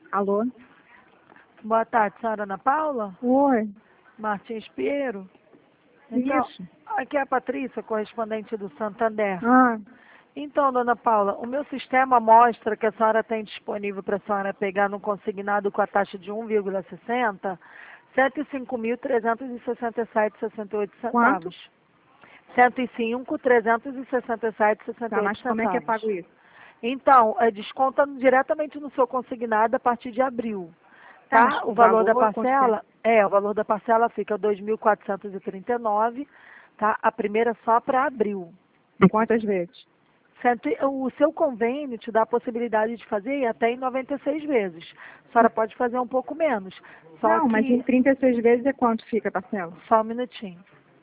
Alô? Boa tarde, senhora Ana Paula? Oi. Martins Pinheiro? Então, Isso. aqui é a Patrícia, correspondente do Santander. Ah, Então, dona Paula, o meu sistema mostra que a senhora tem disponível para a senhora pegar no consignado com a taxa de 1,60, R$ 105.367,68 quanto? centavos. R$ 105.367,68 Tá, mas como é que é centavos. pago isso? Então, desconta diretamente no seu consignado a partir de abril. Tá, Tá? mas O o valor da valor, quanto que é? parcela, o valor da parcela fica 2.439, tá? A primeira só para abril. Quantas vezes? O seu convênio te dá a possibilidade de fazer até em 96 vezes. A senhora pode fazer um pouco menos. Só Não, mas em que, 36 vezes é quanto fica a parcela? só um minutinho.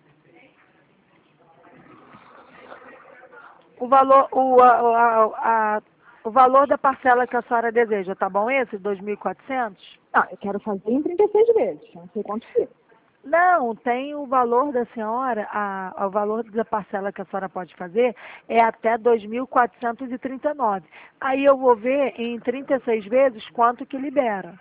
O valor, o valor da parcela que a senhora deseja, tá bom esse? 2.400? Não, eu quero fazer em 36 vezes. Não sei quanto fica. Não, tem o valor da senhora, o valor da parcela que a senhora pode fazer é até 2.439. Aí eu vou ver em 36 vezes quanto que libera.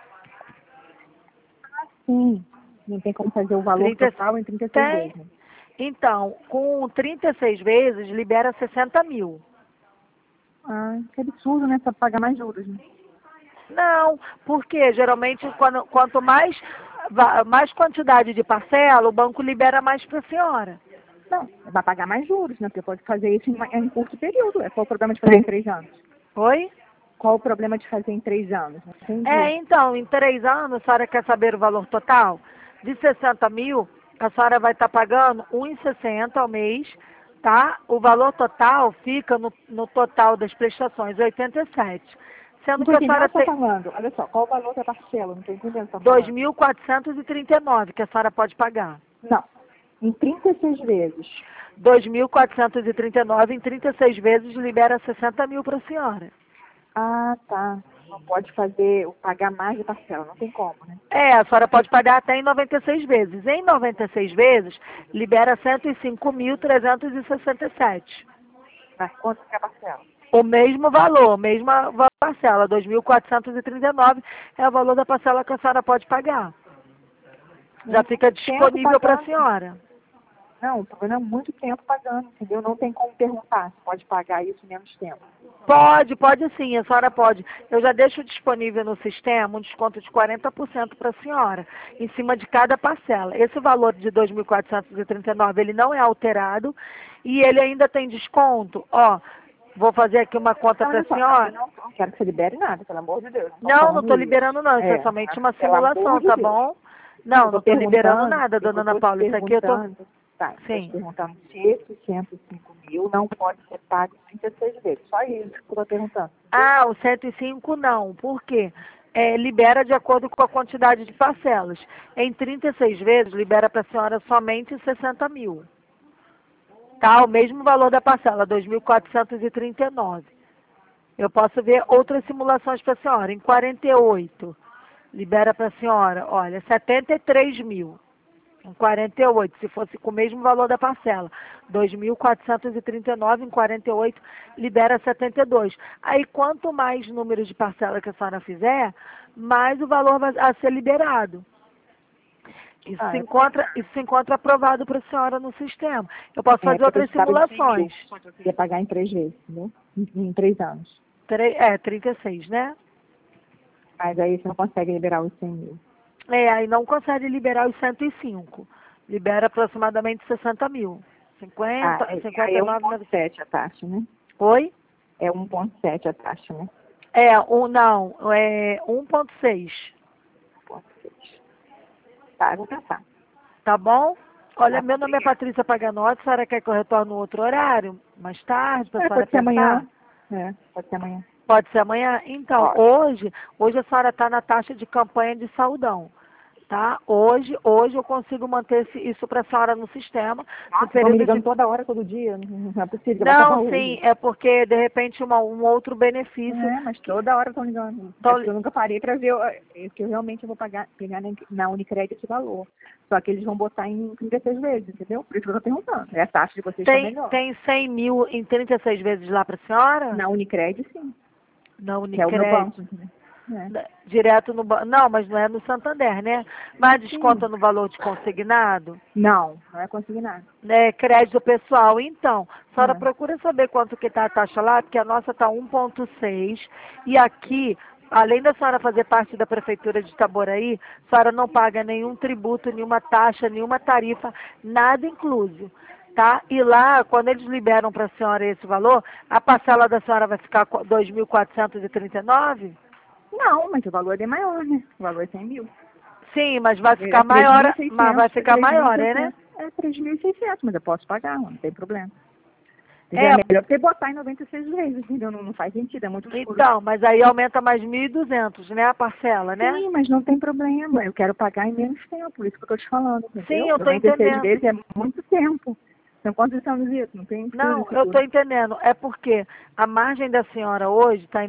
Sim. Não tem como fazer o valor 30, total em 36 tem? vezes. Né? Então, com 36 vezes libera 60 mil. Ah, que absurdo, né? Só pagar mais juros, né? Não, porque geralmente quanto mais, mais quantidade de parcela, o banco libera mais para a senhora. Não, vai pagar mais juros, né? Porque pode fazer isso em curto período. Qual o problema de fazer em 3 anos? Oi? Qual o problema de fazer em 3 anos? Não entendi. Então, em 3 anos, a senhora quer saber o valor total? De 60 mil, a senhora vai estar pagando 1,60 ao mês, tá? O valor total fica no total das prestações, 87. Não Sendo estou que a entendendo senhora o que você tem está falando. Olha só, qual o valor da parcela? Não estou entendendo o que você está falando. 2.439 que a senhora pode pagar. Não, em 36 vezes. 2.439 em 36 vezes libera 60 mil para a senhora. Ah, tá. Não pode fazer, pagar mais de parcela, não tem como, né? A senhora pode pagar até em 96 vezes. Em 96 vezes, libera 105.367. Mas quanto que é a parcela? O mesmo valor, mesma parcela, 2.439 é o valor da parcela que a senhora pode pagar. Já fica Muito tempo disponível para a pagando. senhora. Não, estou pagando muito tempo pagando, entendeu? Não tem como perguntar se pode pagar isso em menos tempo. Pode sim, a senhora pode. Eu já deixo disponível no sistema um desconto de 40% para a senhora, em cima de cada parcela. Esse valor de 2.439, ele não é alterado e ele ainda tem desconto. Ó, vou fazer aqui uma conta para Olha a só, senhora. eu não quero que você libere nada, pelo amor de Deus. Não estou Não falando estou isso. liberando não, isso é somente uma Pelo amor simulação, de tá Deus. bom? Não, eu Não estou estou liberando perguntando, nada, dona eu Ana estou te Paula. Isso aqui eu tô. perguntando, tá, estou te Sim. perguntando se esse 105 mil não pode ser pago em 36 vezes. Só isso que eu estou perguntando. Ah, o 105 não. Por quê? Libera de acordo com a quantidade de parcelas. Em 36 vezes, libera para a senhora somente 60 mil. Tá? O mesmo valor da parcela, 2.439. Eu posso ver outras simulações para a senhora. Em 48, libera para a senhora, olha, 73 mil. Em 48, se fosse com o mesmo valor da parcela. 2.439 em 48, libera 72. Aí, quanto mais número de parcela que a senhora fizer, mais o valor vai a ser liberado. Isso se encontra aprovado para a senhora no sistema. Eu posso fazer Porque eu outras precisava de 100 mil, simulações. só que eu queria pagar em 3 vezes, entendeu? Em 3 anos. 36, né? Mas aí você não consegue liberar os 100 mil. Aí não consegue liberar os 105. Libera aproximadamente 60 mil. Ah, 50, aí é 59, 1,7 a taxa, né? Oi? É 1,7 a taxa, né? Não, é 1,6. 1,6. Tá, eu vou pensar. Tá bom? Olha, Tá, meu nome é obrigada. Patrícia Paganotti, a senhora quer que eu retorne no outro horário? Mais tarde, para a senhora Pode ser pensar? amanhã. Pode ser amanhã. Pode ser amanhã? Então, Pode. hoje a senhora está na taxa de campanha de saudão. Tá? Hoje eu consigo manter isso para a senhora no sistema, no Nossa, estão me período ligando de. toda hora, todo dia. Não é possível que vai Não, acabar sim, hoje. é porque de repente um outro benefício. Mas toda hora estão ligando. É Então, porque eu nunca parei para ver que eu realmente vou pegar na Unicred esse valor. Só que eles vão botar em 36 vezes, entendeu? Por isso que eu estou perguntando. É a taxa de vocês está melhor. tem 100 mil em 36 vezes lá para a senhora? Na Unicred, sim. Na Que é o meu Unicred. banco, entendeu? Direto no banco. Não, mas não é no Santander, né? Mas desconta no valor de consignado? Não, não é consignado. Crédito pessoal. Então, a senhora procura saber quanto que está a taxa lá, porque a nossa está 1,6 e aqui, além da senhora fazer parte da Prefeitura de Itaboraí, a senhora não paga nenhum tributo, nenhuma taxa, nenhuma tarifa, nada incluso. Tá? E lá, quando eles liberam para a senhora esse valor, a parcela da senhora vai ficar 2.439? Não, mas o valor é maior, né? O valor é 100 mil. Sim, mas vai ficar maior, mas vai ficar maior, né? É 3.600, mas eu posso pagar, não tem problema. É melhor você botar em 96 vezes, entendeu? Não faz sentido, é muito escuro. Então, mas aí aumenta mais 1.200, né, a parcela, né? Sim, mas não tem problema, eu quero pagar em menos tempo, por isso que eu tô te falando, entendeu? Sim, eu tô 96 entendendo. vezes é muito tempo. São quantos anos isso? Não tem. Não, eu estou entendendo. É porque a margem da senhora hoje está em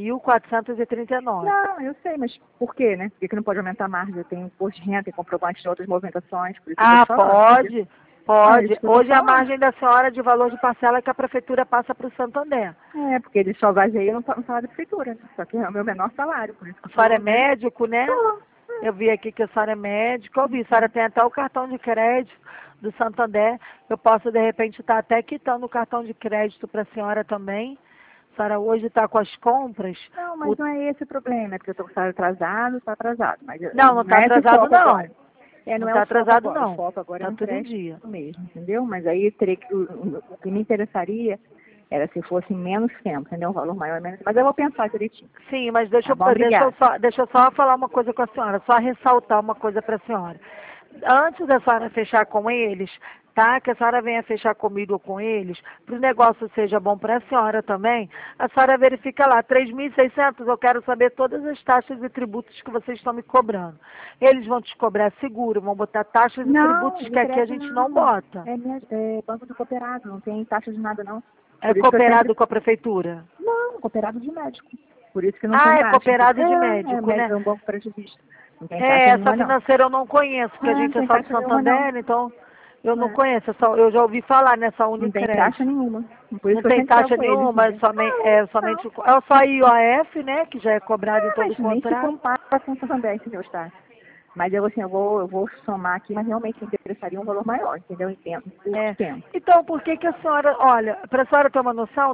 2.439. Não, eu sei, mas por quê, né? Por que não pode aumentar a margem? Eu tenho imposto de renda, tem comprovante de outras movimentações. Por isso que eu tô falando, pode. Pode. Hoje a margem da da senhora de valor de parcela é que a prefeitura passa para o Santander. É, porque eles só baseiam no salário da prefeitura, né? Só que é o meu menor salário, por isso que a senhora é médico, né? Tô. Eu vi aqui que a senhora é médica. Eu vi, a senhora tem até o cartão de crédito do Santander. Eu posso, de repente, estar até quitando o cartão de crédito para a senhora também. A senhora hoje está com as compras. Não, mas não é esse o problema, é porque eu estou com o salário atrasado, está atrasado. Mas não está atrasado, não. Agora. Não está atrasado, agora. não. O foco agora Está é tudo em dia. Mesmo, entendeu? Mas aí teria que, o que me interessaria era se fosse menos tempo, entendeu? Um valor maior, menos. Mas eu vou pensar direitinho. Sim, mas deixa eu só falar uma coisa com a senhora, só ressaltar uma coisa para a senhora. Antes da senhora fechar com eles, tá? Que a senhora venha fechar comigo ou com eles, para o negócio seja bom para a senhora também, a senhora verifica lá, 3.600, eu quero saber todas as taxas e tributos que vocês estão me cobrando. Eles vão te cobrar seguro, vão botar taxas e tributos que aqui a gente não bota. É banco do cooperado, não tem taxa de nada, não. É cooperado com a prefeitura? Não, cooperado de médico. Por isso que não tem taxa. É cooperado de médico, né? É um banco pretivista. Essa financeira eu não conheço, porque a gente é só de Santander, então eu não conheço. Eu já ouvi falar nessa Unicred. Não tem taxa nenhuma. Não tem taxa nenhuma, é somente é só a IOF, né, que já é cobrado em todo o contrato. Nem se compara com o Santander, entendeu, tá? Mas eu, assim, eu vou somar aqui, mas realmente me interessaria um valor maior, entendeu? Em tempo. Então, por que a senhora, olha, para a senhora ter uma noção,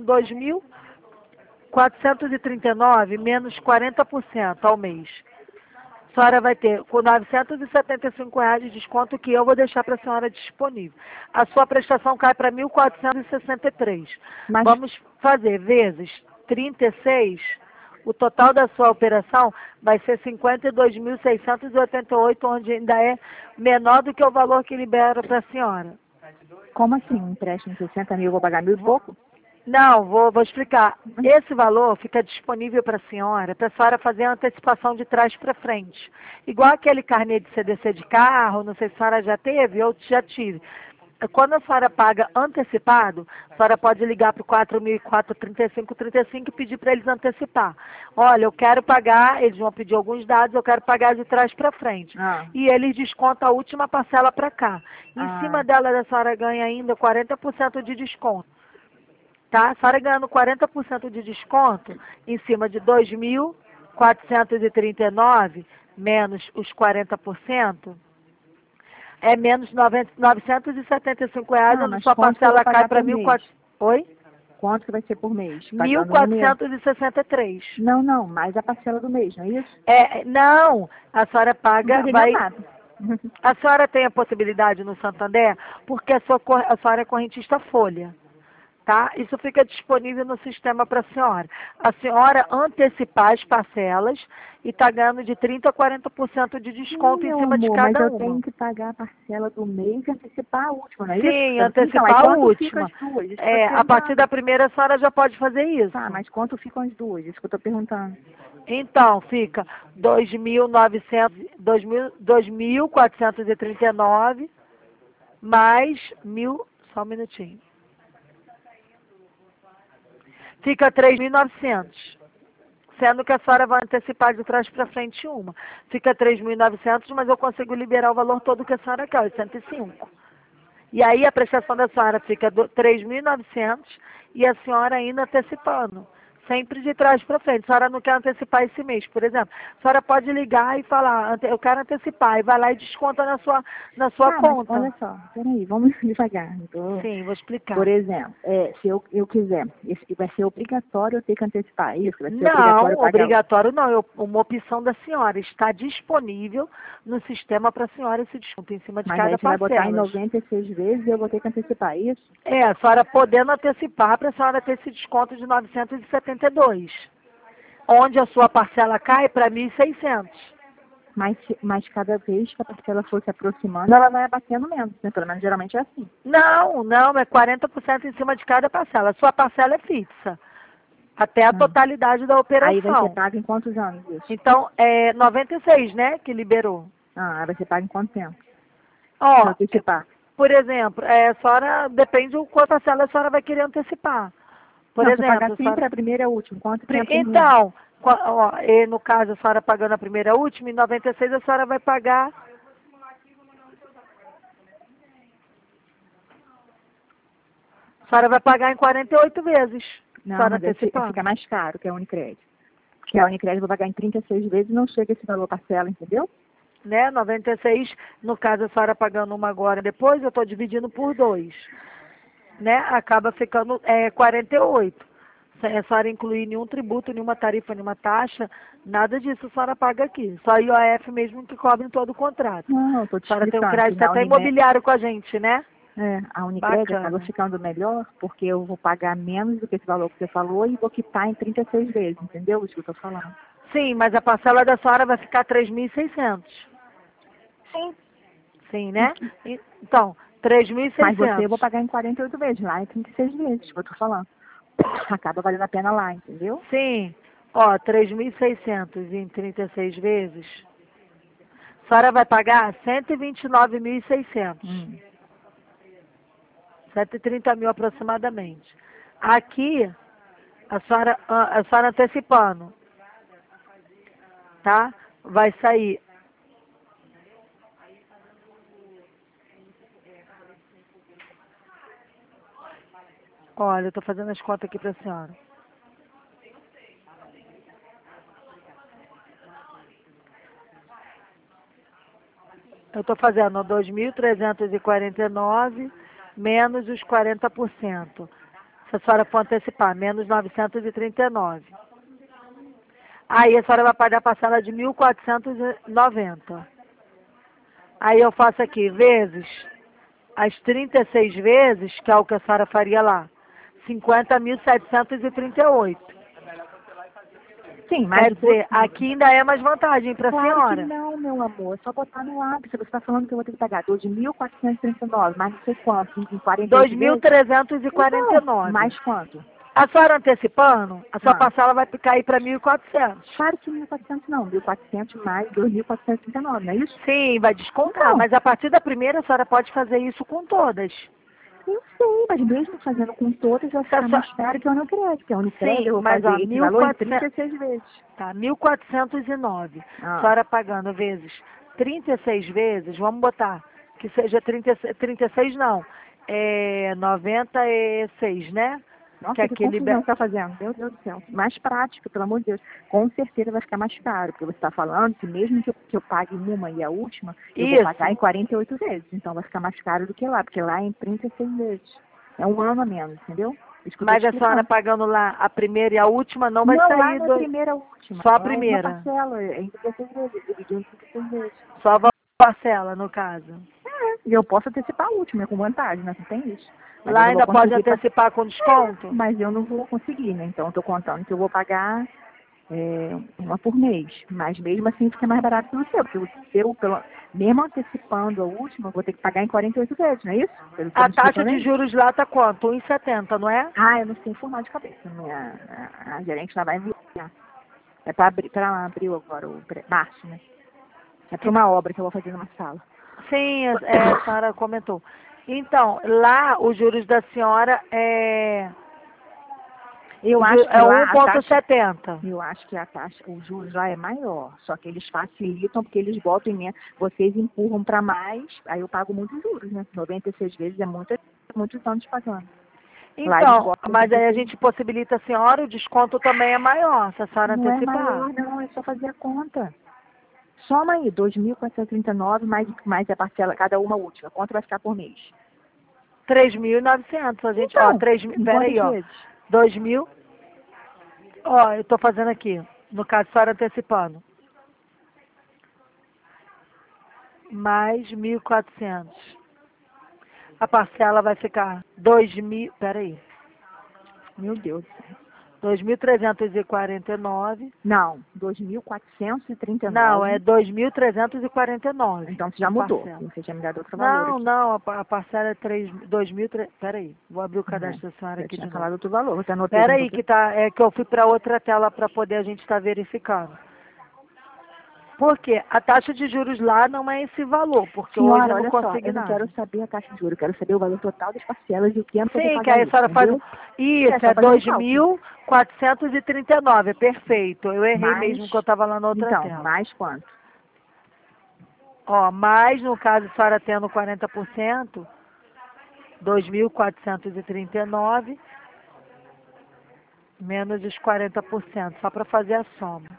2.439 menos 40% ao mês. A senhora vai ter com R$975 de desconto que eu vou deixar para a senhora disponível. A sua prestação cai para 1.463. Vamos fazer vezes 36. O total da sua operação vai ser 52.688, onde ainda é menor do que o valor que libera para a senhora. Como assim? Um empréstimo de 60 mil, eu vou pagar 1.000 e pouco? Não, vou explicar. Esse valor fica disponível para a senhora fazer a antecipação de trás para frente. Igual aquele carnê de CDC de carro, não sei se a senhora já teve, eu já tive. Quando a senhora paga antecipado, a senhora pode ligar para o 4.435 e pedir para eles antecipar. Olha, eu quero pagar, eles vão pedir alguns dados, eu quero pagar de trás para frente. E eles descontam a última parcela para cá. Em cima dela, a senhora ganha ainda 40% de desconto. Tá? A senhora ganhando 40% de desconto em cima de 2.439 menos os 40%, é menos R$975, onde sua parcela cai para 1.400. Oi? Quanto que vai ser por mês? 1.463. Não, mais a parcela do mês, não é isso? Não, a senhora paga, Nada. A senhora tem a possibilidade no Santander, porque a senhora é correntista folha. Tá? Isso fica disponível no sistema para a senhora. A senhora antecipar as parcelas e está ganhando de 30% a 40% de desconto em cima de cada uma. Mas eu tenho que pagar a parcela do mês e antecipar a última, não é isso? Sim, antecipar a última. A partir da primeira a senhora já pode fazer isso. Tá, mas quanto ficam as duas? Isso que eu estou perguntando. Então, fica 2.439 mais 1.000, só um minutinho. Fica 3.900, sendo que a senhora vai antecipar de trás para frente uma. Fica 3.900, mas eu consigo liberar o valor todo que a senhora quer, 105. E aí a prestação da senhora fica 3.900 e a senhora ainda antecipando sempre de trás para frente. A senhora não quer antecipar esse mês, por exemplo. A senhora pode ligar e falar, eu quero antecipar, e vai lá e desconta na sua conta. Mas olha só, peraí, vamos devagar. Sim, vou explicar. Por exemplo, se eu quiser, vai ser obrigatório eu ter que antecipar isso? Vai ser não, obrigatório não. Uma opção da senhora está disponível no sistema para a senhora esse desconto em cima de Mas cada aí você vai parcela. botar em 96 vezes e eu vou ter que antecipar isso? A senhora podendo antecipar para a senhora ter esse desconto de 972, onde a sua parcela cai para 1.600. Mas cada vez que a parcela for se aproximando, ela vai abatendo menos, né? Pelo menos geralmente é assim. Não, é 40% em cima de cada parcela. A sua parcela é fixa, até a totalidade da operação. Aí vai ser pago em quantos anos isso? Então, é 96, né, que liberou. Vai ser pago em quanto tempo? Ó, antecipar. Por exemplo, a senhora, depende do quanto parcela a senhora vai querer antecipar. Por exemplo, pagar sempre a primeira e a última. Quanto tempo? Então, no caso, a senhora pagando a primeira e a última, em 96 a senhora vai pagar... A senhora vai pagar em 48 vezes. Não, mas fica mais caro que a Unicred. Porque a Unicred eu vou pagar em 36 vezes e não chega esse valor parcela, entendeu? Né, 96, no caso a senhora pagando uma agora depois, eu estou dividindo por 2. Né, acaba ficando 48. Sem a senhora incluir nenhum tributo, nenhuma tarifa, nenhuma taxa, nada disso a senhora paga aqui. Só a IOF mesmo que cobre em todo o contrato. Não, eu tô te explicando. A senhora tem um crédito até Unimed... imobiliário com a gente, né? A Unicred acaba ficando melhor porque eu vou pagar menos do que esse valor que você falou e vou quitar em 36 vezes, entendeu? Isso que eu estou falando. Sim, mas a parcela da senhora vai ficar 3.600. Sim. Sim, né? Então, 3.600. Mas você eu vou pagar em 48 vezes, lá é 36 vezes, que eu estou falando. Acaba valendo a pena lá, entendeu? Sim. Ó, 3.600 em 36 vezes. A senhora vai pagar 129.600. 130 mil aproximadamente. Aqui, a senhora antecipando, tá? Vai sair. Olha, eu estou fazendo as contas aqui para a senhora. Eu estou fazendo 2.349 menos os 40%. Se a senhora for antecipar, menos 939. Aí a senhora vai pagar a parcela de 1.490. Aí eu faço aqui, vezes, as 36 vezes, que é o que a senhora faria lá, 50.738. Sim, mas quer dizer, aqui ainda é mais vantagem para a senhora. Que não, meu amor, é só botar no lápis. Você está falando que eu vou ter que pagar 12.439, mais não sei quanto, em 2.349. Então, mais quanto? A senhora antecipando, a sua parcela vai cair para 1.400. Claro que 1.400 não, 1.400 mais 2.439, não é isso? Sim, vai descontar, mas a partir da primeira a senhora pode fazer isso com todas. Eu sei, mas mesmo fazendo com todas, vai ficar mais caro que a Unicred, porque a Unicred eu vou fazer esse valor em 36 vezes. Tá, 1.409. A senhora pagando vezes 36 vezes, vamos botar que seja 36 não, 96, né? Nossa, que confusão está fazendo. Meu Deus do céu. Mais prático, pelo amor de Deus. Com certeza vai ficar mais caro, porque você está falando que mesmo que eu pague uma e a última, eu vou pagar em 48 vezes. Então vai ficar mais caro do que lá, porque lá é em 36 vezes. É um ano a menos, entendeu? Mas a senhora pagando lá a primeira e a última não vai sair lá não é a primeira e a última. Só a primeira. Uma parcela, é em 36 vezes, dividido em 36 vezes. Só a parcela, no caso. E eu posso antecipar a última, é com vantagem, né? Não tem isso. Mas lá ainda pode antecipar com desconto? Mas eu não vou conseguir, né? Então, eu estou contando que eu vou pagar uma por mês. Mas mesmo assim fica mais barato que o seu, porque o seu, mesmo antecipando a última, eu vou ter que pagar em 48 vezes, não é isso? A taxa de juros lá está quanto? 1,70, não é? Eu não sei informar de cabeça. A gerente lá vai enviar. É para abril agora, março, né? É para uma obra que eu vou fazer numa sala. Sim, a senhora comentou. Então, lá os juros da senhora é 1,70. Eu acho que a taxa, os juros lá é maior, só que eles facilitam porque eles botam vocês empurram para mais, aí eu pago muitos juros, né? 96 vezes é muitos anos pagando. Então, mas aí a gente possibilita a senhora, o desconto também é maior, se a senhora antecipar. Não é maior, não, é só fazer a conta. Soma aí, 2.439 mais a parcela, cada uma última. Quanto vai ficar por mês? 3.900, a gente, Então, ó, 3.000, peraí, ó, 2.000, ó, eu tô fazendo aqui, no caso, a senhora antecipando. Mais 1.400. A parcela vai ficar 2.000, peraí. Meu Deus. 2.349. Não, 2.439. Não, é 2.349. Então você já mudou. Você já me dado outro Não, valor aqui. não, a parcela é 2.000. Peraí, vou abrir o cadastro da senhora aqui de novo. Falado outro valor. Você anotou? Peraí, que tá, é que eu fui para outra tela para poder a gente estar verificando. Porque a taxa de juros lá não é esse valor, porque Senhora, hoje eu não olha consigo só, eu não nada. quero saber a taxa de juros, eu quero saber o valor total das parcelas e o que é que eu vou Sim, que pagar aí a senhora faz. entendeu? Isso, é fazer um cálculo. 2.439, perfeito. Eu errei mesmo que eu estava lá na outra então, tela. mais quanto? Ó, mais no caso a senhora tendo 40%, 2.439, menos os 40%, só para fazer a soma.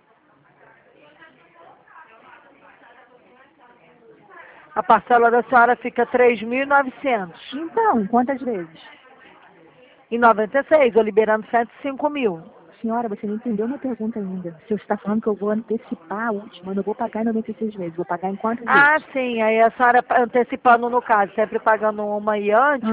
A parcela da senhora fica 3.900. Então, quantas vezes? Em 96, eu liberando 105.000. Senhora, você não entendeu minha pergunta ainda. Se você está falando que eu vou antecipar a última, eu não vou pagar em 96 vezes, vou pagar em quantas vezes? Ah, sim, aí a senhora antecipando no caso, sempre pagando uma e antes.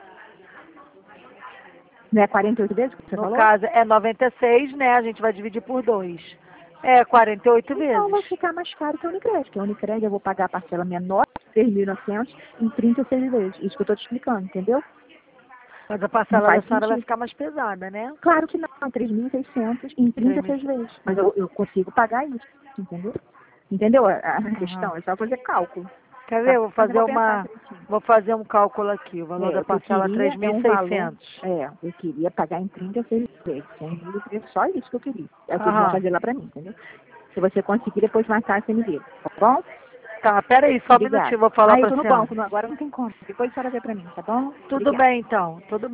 Não é 48 vezes que você falou? No caso é 96, né? A gente vai dividir por 2. É 48 vezes. Então vai ficar mais caro que a Unicred, porque a Unicred eu vou pagar a parcela menor, 3.900, em 36 vezes. Isso que eu estou te explicando, entendeu? Mas a parcela da senhora vai ficar mais pesada, né? Claro que não, 3.600 em 36 vezes. Mas eu consigo pagar isso, entendeu? Entendeu a questão? É só fazer cálculo. Quer ver? Vou fazer um cálculo aqui. O valor da parcela é 3.600. Eu queria pagar em 36 vezes. 100 mil, só isso que eu queria. É o que eles vão fazer lá pra mim, entendeu? Se você conseguir, depois mais tarde você me vê, tá bom? Tá, peraí, só um minutinho, vou falar pra eu tô no senhora. banco, agora não tem como. Depois a senhora vê pra mim, tá bom? Tudo bem, então. Tudo